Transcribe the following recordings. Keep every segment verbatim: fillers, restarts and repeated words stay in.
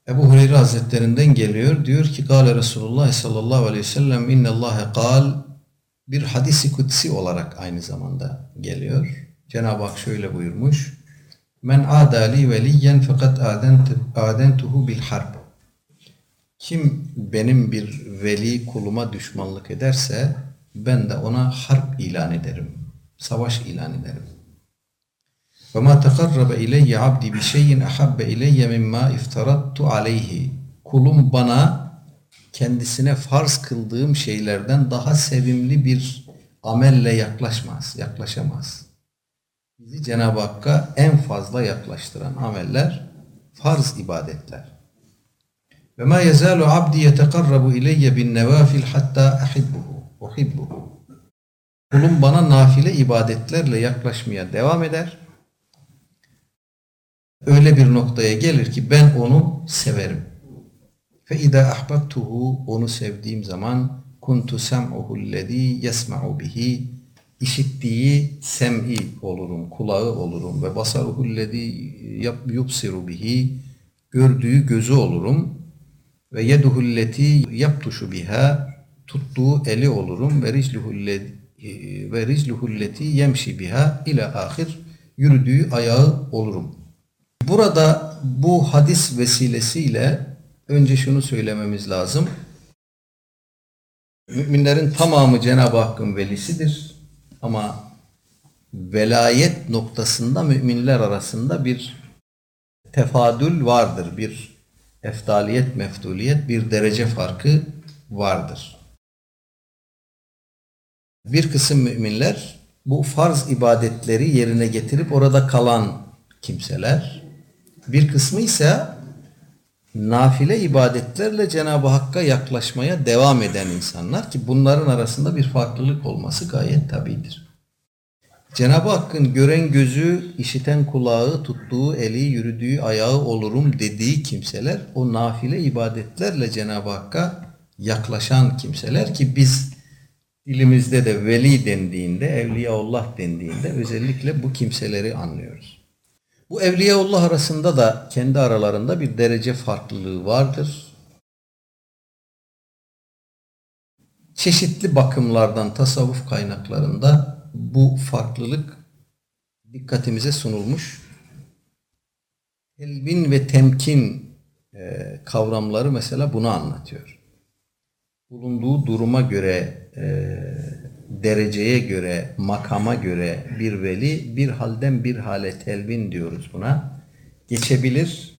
Ebu Hureyre Hazretlerinden geliyor. Diyor ki Kâle Resulullah sallallahu aleyhi ve sellem innallâhe kâl, bir hadisi kutsi olarak aynı zamanda geliyor. Cenab-ı Hak şöyle buyurmuş. Men adali veliyen fakat adentuhu bil harb. Kim benim bir veli kuluma düşmanlık ederse ben de ona harp ilan ederim. Savaş ilan ederim. Ve ma tekarrabe ileyye abdi bi şeyin ahabbe ileyye mimma iftarattu aleyhi. Kulum bana kendisine farz kıldığım şeylerden daha sevimli bir amelle yaklaşmaz, yaklaşamaz. Bizi Cenab-ı Hakk'a en fazla yaklaştıran ameller farz ibadetler. Ve ma yezalu abdi yetekarrabu ileyye bin nevafil hatta ahibbuhu, uhibbuhu. Kulum bana nafile ibadetlerle yaklaşmaya devam eder. Öyle bir noktaya gelir ki ben onu severim. Fe ida ahbabtuhu, onu sevdiğim zaman kuntu sem'uhu lezî yesma'u bihi, işittiği sem'i olurum, kulağı olurum ve basaruhu lezî yubsiru bihi, gördüğü gözü olurum ve yeduhu lletî yaptuşu biha, tuttuğu eli olurum ve ricluhu ve ricluhu lletî yemşi biha ila ahir, yürüdüğü ayağı olurum. Burada bu hadis vesilesiyle önce şunu söylememiz lazım. Müminlerin tamamı Cenab-ı Hakk'ın velisidir. Ama velayet noktasında müminler arasında bir tefadül vardır. Bir efdaliyet, meftuliyet, bir derece farkı vardır. Bir kısım müminler bu farz ibadetleri yerine getirip orada kalan kimseler. Bir kısmı ise nafile ibadetlerle Cenab-ı Hakk'a yaklaşmaya devam eden insanlar ki bunların arasında bir farklılık olması gayet tabidir. Cenab-ı Hakk'ın gören gözü, işiten kulağı, tuttuğu eli, yürüdüğü ayağı olurum dediği kimseler o nafile ibadetlerle Cenab-ı Hakk'a yaklaşan kimseler ki biz dilimizde de veli dendiğinde, evliyaullah dendiğinde özellikle bu kimseleri anlıyoruz. Bu evliyaullah arasında da kendi aralarında bir derece farklılığı vardır. Çeşitli bakımlardan tasavvuf kaynaklarında bu farklılık dikkatimize sunulmuş. Telbin ve temkin e, kavramları mesela bunu anlatıyor. Bulunduğu duruma göre, e, dereceye göre, makama göre bir veli bir halden bir hale telbin diyoruz buna. Geçebilir.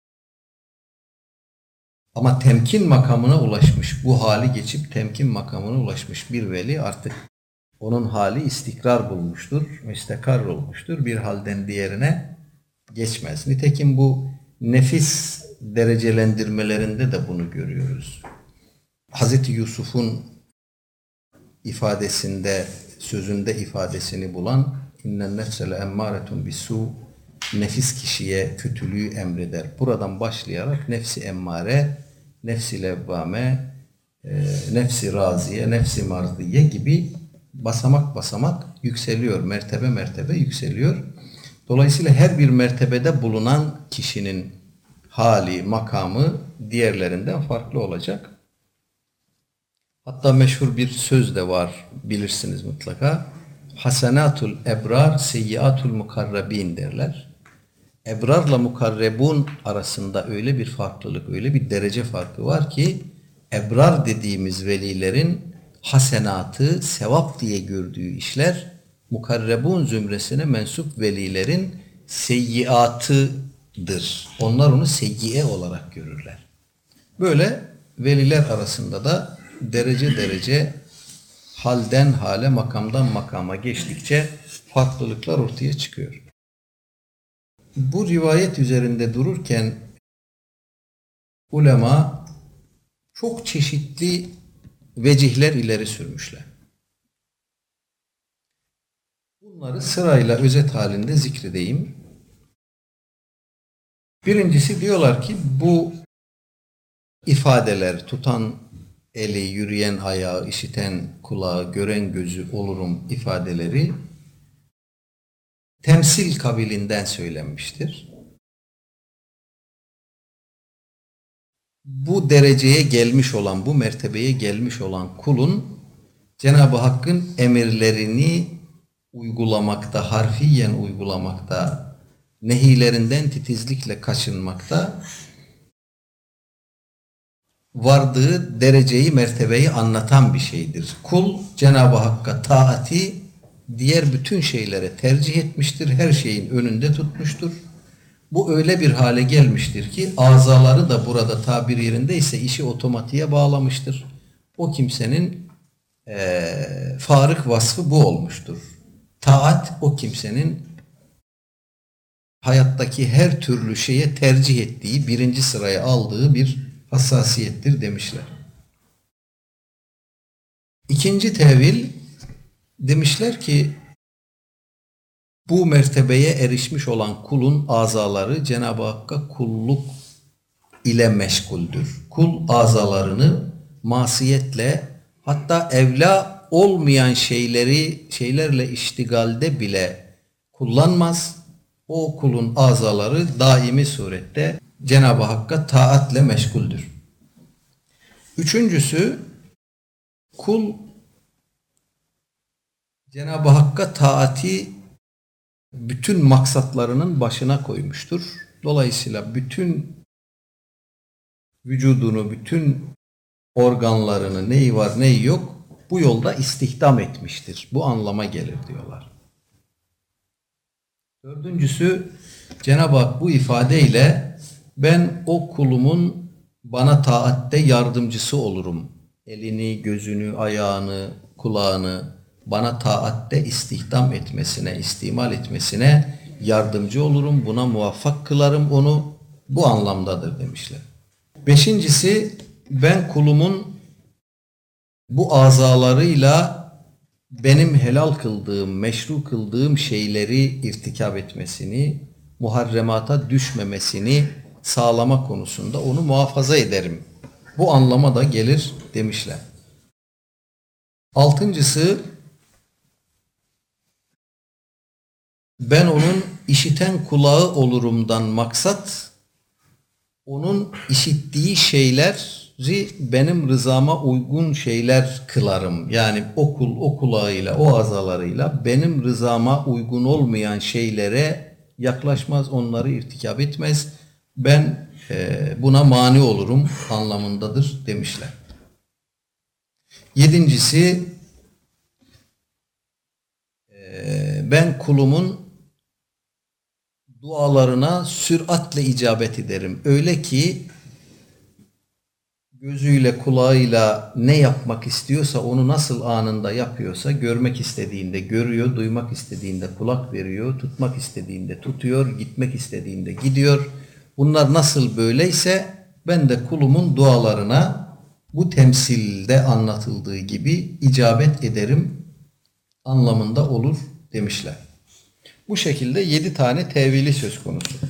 Ama temkin makamına ulaşmış, bu hali geçip temkin makamına ulaşmış bir veli artık onun hali istikrar bulmuştur, müstekar olmuştur. Bir halden diğerine geçmez. Nitekim bu nefis derecelendirmelerinde de bunu görüyoruz. Hazreti Yusuf'un ifadesinde, sözünde ifadesini bulan innen nefsele emmâretun bisû, nefis kişiye kötülüğü emreder. Buradan başlayarak nefsi emmare, nefsi levvame, e, nefsi raziye, nefsi marziye gibi basamak basamak yükseliyor. Mertebe mertebe yükseliyor. Dolayısıyla her bir mertebede bulunan kişinin hali, makamı diğerlerinden farklı olacak. Hatta meşhur bir söz de var, bilirsiniz mutlaka. Hasenatul ebrar, seyyiatul mukarrabin derler. Ebrarla mukarrebun arasında öyle bir farklılık, öyle bir derece farkı var ki ebrar dediğimiz velilerin hasenatı, sevap diye gördüğü işler, mukarrebun zümresine mensup velilerin seyyiatıdır. Onlar onu seyyiye olarak görürler. Böyle veliler arasında da derece derece halden hale, makamdan makama geçtikçe farklılıklar ortaya çıkıyor. Bu rivayet üzerinde dururken ulema çok çeşitli vecihler ileri sürmüşler. Bunları sırayla özet halinde zikredeyim. Birincisi diyorlar ki bu ifadeler tutan eli, yürüyen ayağı, işiten kulağı, gören gözü olurum ifadeleri temsil kabilinden söylenmiştir. bu dereceye gelmiş olan, bu mertebeye gelmiş olan kulun Cenab-ı Hakk'ın emirlerini uygulamakta, harfiyen uygulamakta, nehilerinden titizlikle kaçınmakta vardığı dereceyi, mertebeyi anlatan bir şeydir. Kul Cenab-ı Hakk'a taati diğer bütün şeylere tercih etmiştir. Her şeyin önünde tutmuştur. Bu öyle bir hale gelmiştir ki azaları da burada tabir yerindeyse işi otomatiğe bağlamıştır. O kimsenin e, farık vasfı bu olmuştur. Taat o kimsenin hayattaki her türlü şeye tercih ettiği, birinci sıraya aldığı bir hassasiyettir demişler. İkinci tevil, demişler ki bu mertebeye erişmiş olan kulun azaları Cenab-ı Hakk'a kulluk ile meşguldür. Kul azalarını masiyetle, hatta evla olmayan şeyleri şeylerle iştigalde bile kullanmaz. O kulun azaları daimi surette Cenab-ı Hakk'a taatle meşguldür. Üçüncüsü, kul Cenab-ı Hakk'a taati bütün maksatlarının başına koymuştur. Dolayısıyla bütün vücudunu, bütün organlarını, neyi var neyi yok bu yolda istihdam etmiştir. Bu anlama gelir diyorlar. Dördüncüsü, Cenab-ı Hak bu ifadeyle ben o kulumun bana taatte yardımcısı olurum. Elini, gözünü, ayağını, kulağını bana taatte istihdam etmesine, istimal etmesine yardımcı olurum. Buna muvaffak kılarım onu. Bu anlamdadır demişler. Beşincisi, ben kulumun bu azalarıyla benim helal kıldığım, meşru kıldığım şeyleri irtikab etmesini, muharremata düşmemesini sağlama konusunda onu muhafaza ederim. Bu anlama da gelir demişler. Altıncısı, ben onun işiten kulağı olurumdan maksat, onun işittiği şeyleri benim rızama uygun şeyler kılarım. Yani o kul, o kulağıyla, o azalarıyla benim rızama uygun olmayan şeylere yaklaşmaz, onları irtikab etmez. Ben e, buna mani olurum anlamındadır demişler. Yedincisi, e, ben kulumun dualarına süratle icabet ederim. Öyle ki gözüyle, kulağıyla ne yapmak istiyorsa, onu nasıl anında yapıyorsa, görmek istediğinde görüyor, duymak istediğinde kulak veriyor, tutmak istediğinde tutuyor, gitmek istediğinde gidiyor. Bunlar nasıl böyleyse ben de kulumun dualarına bu temsilde anlatıldığı gibi icabet ederim anlamında olur demişler. Bu şekilde yedi tane tevili söz konusu.